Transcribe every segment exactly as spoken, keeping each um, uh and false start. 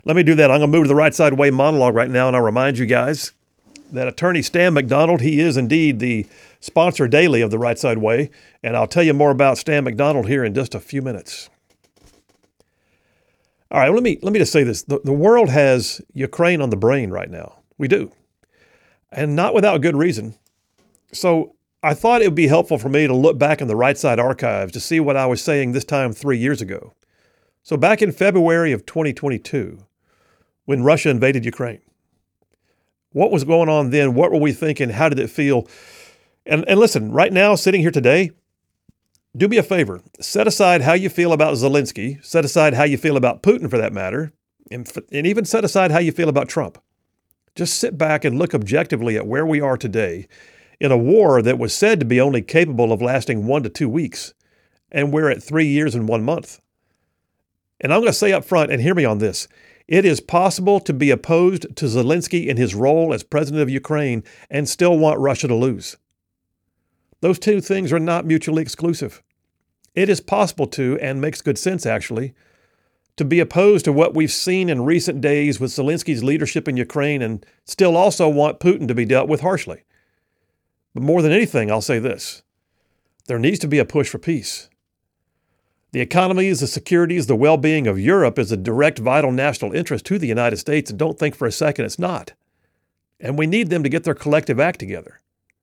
Let me do that. I'm going to move to the Right Side Way monologue right now, and I'll remind you guys that attorney Stan McDonald, he is indeed the sponsor daily of the Right Side Way, and I'll tell you more about Stan McDonald here in just a few minutes. All right, let me let me just say this. The, the world has Ukraine on the brain right now. We do. And not without good reason. So I thought it would be helpful for me to look back in the Right Side archives to see what I was saying this time three years ago. So back in February of twenty twenty-two, when Russia invaded Ukraine, what was going on then? What were we thinking? How did it feel? And, and listen, right now, sitting here today, do me a favor. Set aside how you feel about Zelensky. Set aside how you feel about Putin, for that matter. And, and even set aside how you feel about Trump. Just sit back and look objectively at where we are today in a war that was said to be only capable of lasting one to two weeks. And we're at three years and one month. And I'm going to say up front, and hear me on this, it is possible to be opposed to Zelensky in his role as president of Ukraine and still want Russia to lose. Those two things are not mutually exclusive. It is possible to, and makes good sense actually, to be opposed to what we've seen in recent days with Zelensky's leadership in Ukraine and still also want Putin to be dealt with harshly. But more than anything, I'll say this. There needs to be a push for peace. The economies, the securities, the well-being of Europe is a direct vital national interest to the United States, and don't think for a second it's not. And we need them to get their collective act together.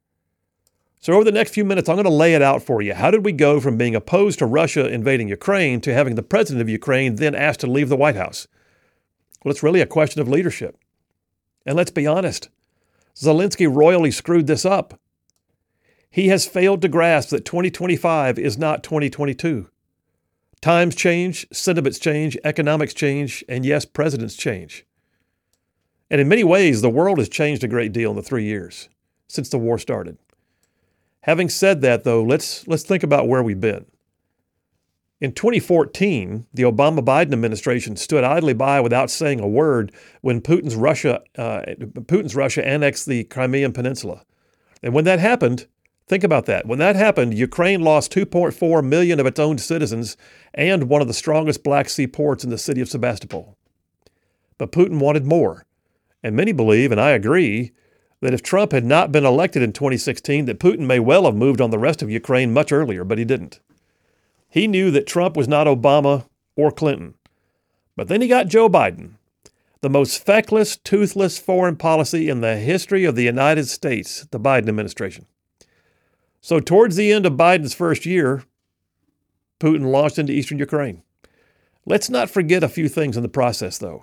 So over the next few minutes, I'm going to lay it out for you. How did we go from being opposed to Russia invading Ukraine to having the president of Ukraine then asked to leave the White House? Well, it's really a question of leadership. And let's be honest, Zelensky royally screwed this up. He has failed to grasp that twenty twenty-five is not twenty twenty-two. Times change, sentiments change, economics change, and yes, presidents change. And in many ways, the world has changed a great deal in the three years since the war started. Having said that, though, let's let's think about where we've been. In twenty fourteen, the Obama-Biden administration stood idly by without saying a word when Putin's Russia uh, Putin's Russia annexed the Crimean Peninsula. And when that happened, think about that. When that happened, Ukraine lost two point four million of its own citizens and one of the strongest Black Sea ports in the city of Sebastopol. But Putin wanted more. And many believe, and I agree, that if Trump had not been elected in twenty sixteen, that Putin may well have moved on the rest of Ukraine much earlier, but he didn't. He knew that Trump was not Obama or Clinton. But then he got Joe Biden, the most feckless, toothless foreign policy in the history of the United States, the Biden administration. So towards the end of Biden's first year, Putin launched into eastern Ukraine. Let's not forget a few things in the process, though.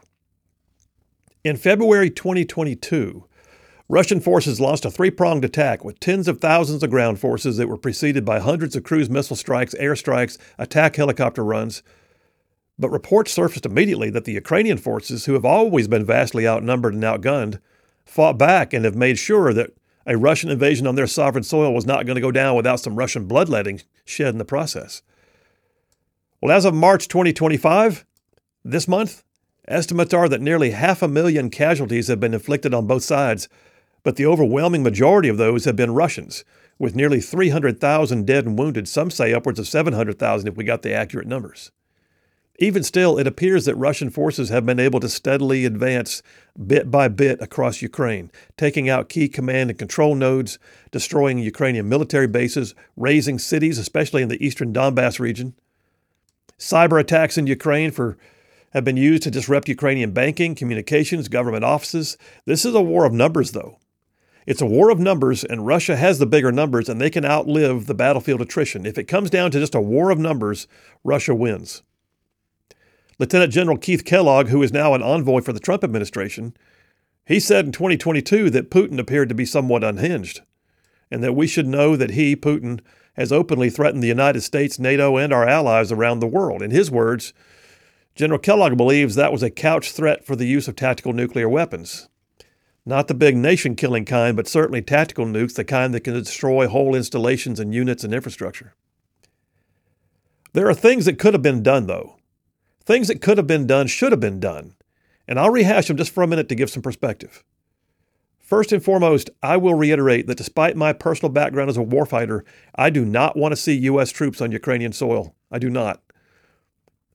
In February twenty twenty-two, Russian forces launched a three-pronged attack with tens of thousands of ground forces that were preceded by hundreds of cruise missile strikes, airstrikes, attack helicopter runs. But reports surfaced immediately that the Ukrainian forces, who have always been vastly outnumbered and outgunned, fought back and have made sure that a Russian invasion on their sovereign soil was not going to go down without some Russian bloodletting shed in the process. Well, as of March twenty twenty-five, this month, estimates are that nearly half a million casualties have been inflicted on both sides, but the overwhelming majority of those have been Russians, with nearly three hundred thousand dead and wounded. Some say upwards of seven hundred thousand if we got the accurate numbers. Even still, it appears that Russian forces have been able to steadily advance bit by bit across Ukraine, taking out key command and control nodes, destroying Ukrainian military bases, razing cities, especially in the eastern Donbass region. Cyber attacks in Ukraine for have been used to disrupt Ukrainian banking, communications, government offices. This is a war of numbers, though. It's a war of numbers, and Russia has the bigger numbers, and they can outlive the battlefield attrition. If it comes down to just a war of numbers, Russia wins. Lieutenant General Keith Kellogg, who is now an envoy for the Trump administration, he said in twenty twenty-two that Putin appeared to be somewhat unhinged, and that we should know that he, Putin, has openly threatened the United States, NATO, and our allies around the world. In his words, General Kellogg believes that was a couched threat for the use of tactical nuclear weapons. Not the big nation-killing kind, but certainly tactical nukes, the kind that can destroy whole installations and units and infrastructure. There are things that could have been done, though. Things that could have been done should have been done. And I'll rehash them just for a minute to give some perspective. First and foremost, I will reiterate that despite my personal background as a warfighter, I do not want to see U S troops on Ukrainian soil. I do not.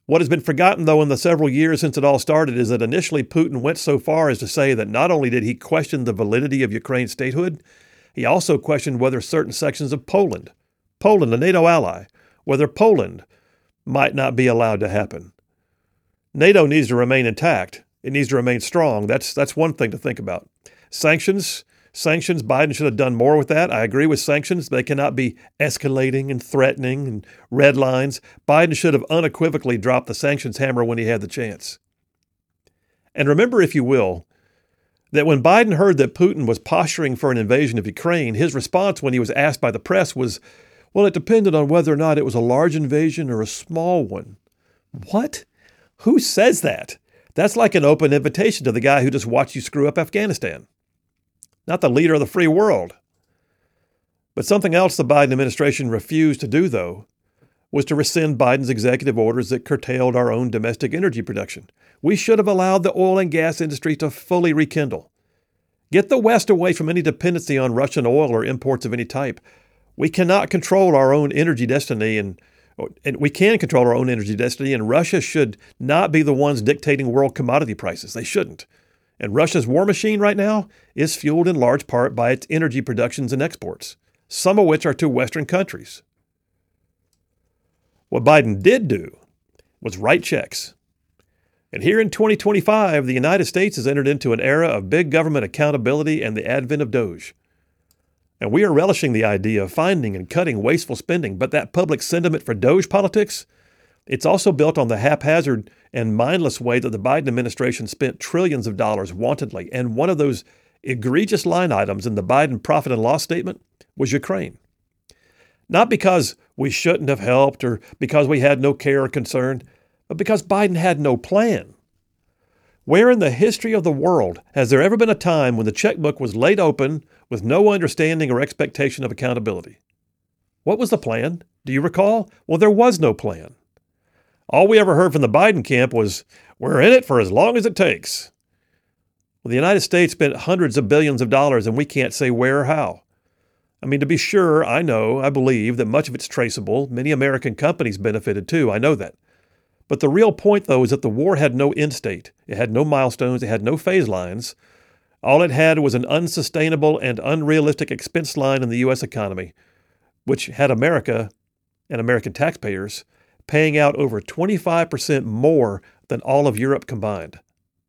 What has been forgotten, though, in the several years since it all started is that initially Putin went so far as to say that not only did he question the validity of Ukraine's statehood, he also questioned whether certain sections of Poland, Poland, a NATO ally, whether Poland might not be allowed to happen. NATO needs to remain intact. It needs to remain strong. That's that's one thing to think about. Sanctions, sanctions, Biden should have done more with that. I agree with sanctions. They cannot be escalating and threatening and red lines. Biden should have unequivocally dropped the sanctions hammer when he had the chance. And remember, if you will, that when Biden heard that Putin was posturing for an invasion of Ukraine, his response when he was asked by the press was, well, it depended on whether or not it was a large invasion or a small one. What? Who says that? That's like an open invitation to the guy who just watched you screw up Afghanistan. Not the leader of the free world. But something else the Biden administration refused to do, though, was to rescind Biden's executive orders that curtailed our own domestic energy production. We should have allowed the oil and gas industry to fully rekindle. Get the West away from any dependency on Russian oil or imports of any type. We cannot control our own energy destiny, and, and we can control our own energy destiny, and Russia should not be the ones dictating world commodity prices. They shouldn't. And Russia's war machine right now is fueled in large part by its energy productions and exports, some of which are to Western countries. What Biden did do was write checks. And here in twenty twenty-five, the United States has entered into an era of big government accountability and the advent of DOGE. And we are relishing the idea of finding and cutting wasteful spending, but that public sentiment for DOGE politics, it's also built on the haphazard and mindless way that the Biden administration spent trillions of dollars wantedly. And one of those egregious line items in the Biden profit and loss statement was Ukraine. Not because we shouldn't have helped or because we had no care or concern, but because Biden had no plan. Where in the history of the world has there ever been a time when the checkbook was laid open with no understanding or expectation of accountability? What was the plan? Do you recall? Well, there was no plan. All we ever heard from the Biden camp was, we're in it for as long as it takes. Well, the United States spent hundreds of billions of dollars and we can't say where or how. I mean, to be sure, I know, I believe that much of it's traceable. Many American companies benefited too. I know that. But the real point, though, is that the war had no end state. It had no milestones. It had no phase lines. All it had was an unsustainable and unrealistic expense line in the U S economy, which had America and American taxpayers paying out over twenty-five percent more than all of Europe combined.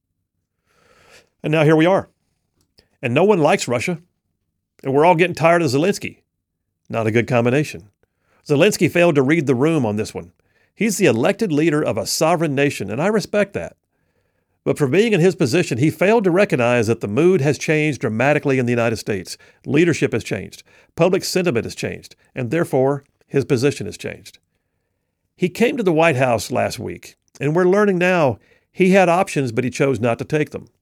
And now here we are. And no one likes Russia. And we're all getting tired of Zelensky. Not a good combination. Zelensky failed to read the room on this one. He's the elected leader of a sovereign nation, and I respect that. But for being in his position, he failed to recognize that the mood has changed dramatically in the United States. Leadership has changed. Public sentiment has changed. And therefore, his position has changed. He came to the White House last week, and we're learning now he had options, but he chose not to take them.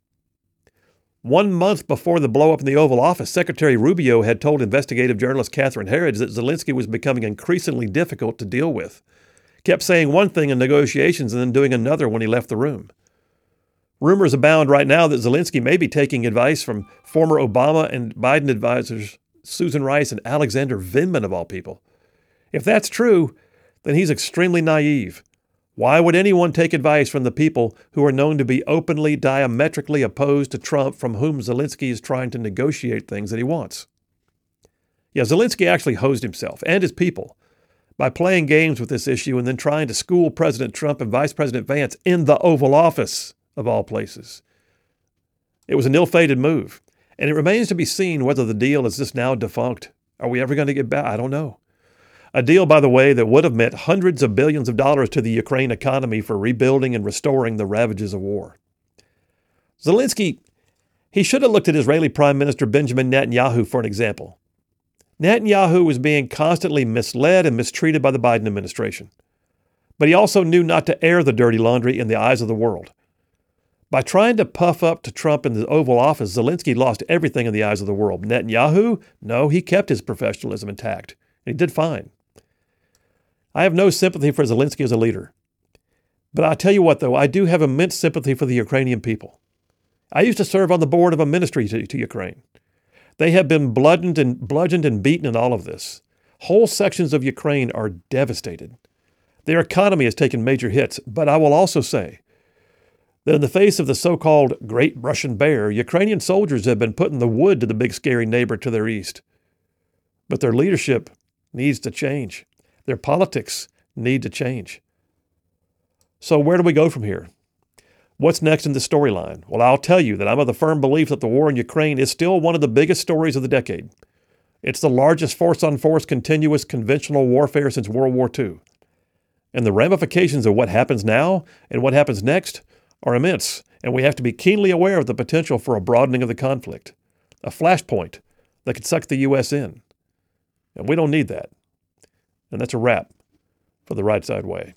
One month before the blow-up in the Oval Office, Secretary Rubio had told investigative journalist Catherine Herridge that Zelensky was becoming increasingly difficult to deal with. Kept saying one thing in negotiations and then doing another when he left the room. Rumors abound right now that Zelensky may be taking advice from former Obama and Biden advisors Susan Rice and Alexander Vindman, of all people. If that's true, then he's extremely naive. Why would anyone take advice from the people who are known to be openly, diametrically opposed to Trump, from whom Zelensky is trying to negotiate things that he wants? Yeah, Zelensky actually hosed himself and his people by playing games with this issue and then trying to school President Trump and Vice President Vance in the Oval Office, of all places. It was an ill-fated move, and it remains to be seen whether the deal is just now defunct. Are we ever going to get back? I don't know. A deal, by the way, that would have meant hundreds of billions of dollars to the Ukraine economy for rebuilding and restoring the ravages of war. Zelensky, he should have looked at Israeli Prime Minister Benjamin Netanyahu for an example. Netanyahu was being constantly misled and mistreated by the Biden administration. But he also knew not to air the dirty laundry in the eyes of the world. By trying to puff up to Trump in the Oval Office, Zelensky lost everything in the eyes of the world. Netanyahu, no, he kept his professionalism intact, and he did fine. I have no sympathy for Zelensky as a leader. But I tell you what, though, I do have immense sympathy for the Ukrainian people. I used to serve on the board of a ministry to, to Ukraine. They have been bludgeoned and bludgeoned and beaten in all of this. Whole sections of Ukraine are devastated. Their economy has taken major hits, but I will also say that in the face of the so-called Great Russian Bear, Ukrainian soldiers have been putting the wood to the big scary neighbor to their east. But their leadership needs to change. Their politics need to change. So where do we go from here? What's next in the storyline? Well, I'll tell you that I'm of the firm belief that the war in Ukraine is still one of the biggest stories of the decade. It's the largest force-on-force continuous conventional warfare since World War Two. And the ramifications of what happens now and what happens next are immense, and we have to be keenly aware of the potential for a broadening of the conflict, a flashpoint that could suck the U S in. And we don't need that. And that's a wrap for The Right Side Way.